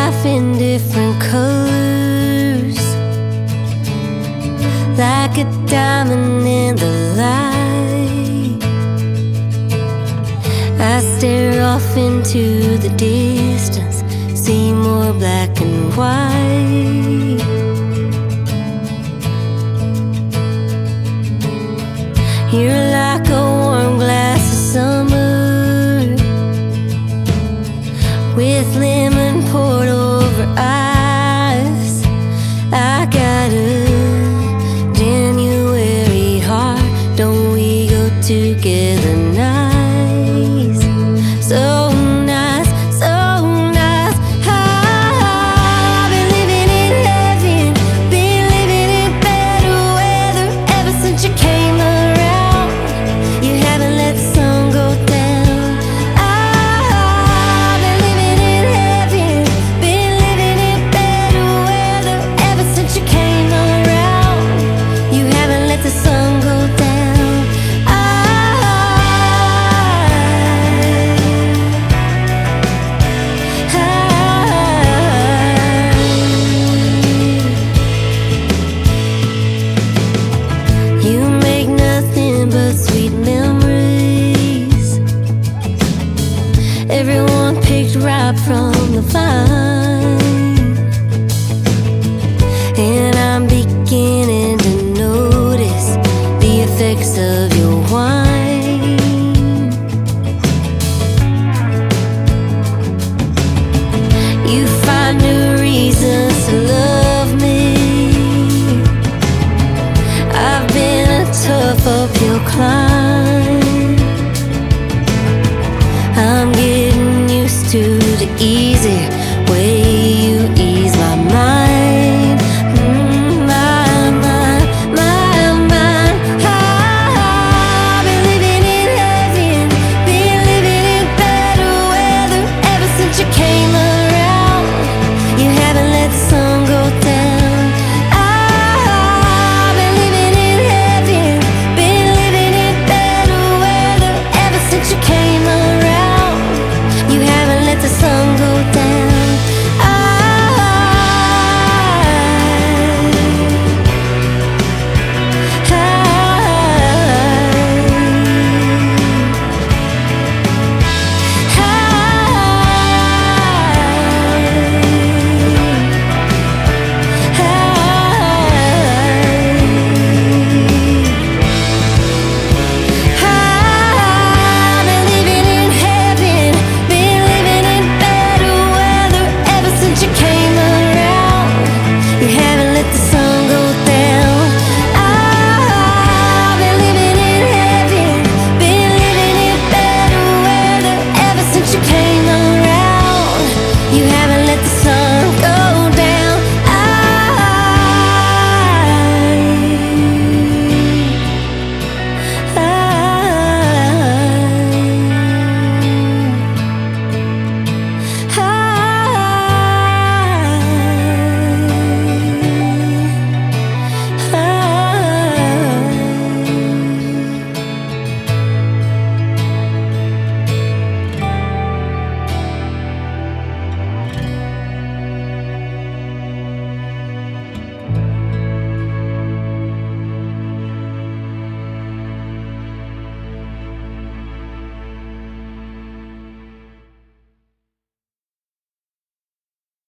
life in different colors, like a diamond in the light. I stare off into the distance, see more black and white. You're like a warm glass of summer, with lemon poured over ice. I got a January heart, don't we go together nice? So nice, so nice. I've been living in heaven, been living in better weather ever since you came around. You haven't let the sun go down. I've been living in heaven, been living in better weather ever since you came around. You haven't let the sun go down. You make nothing but sweet memories, everyone picked right from the vine. And I'm beginning to notice the effects of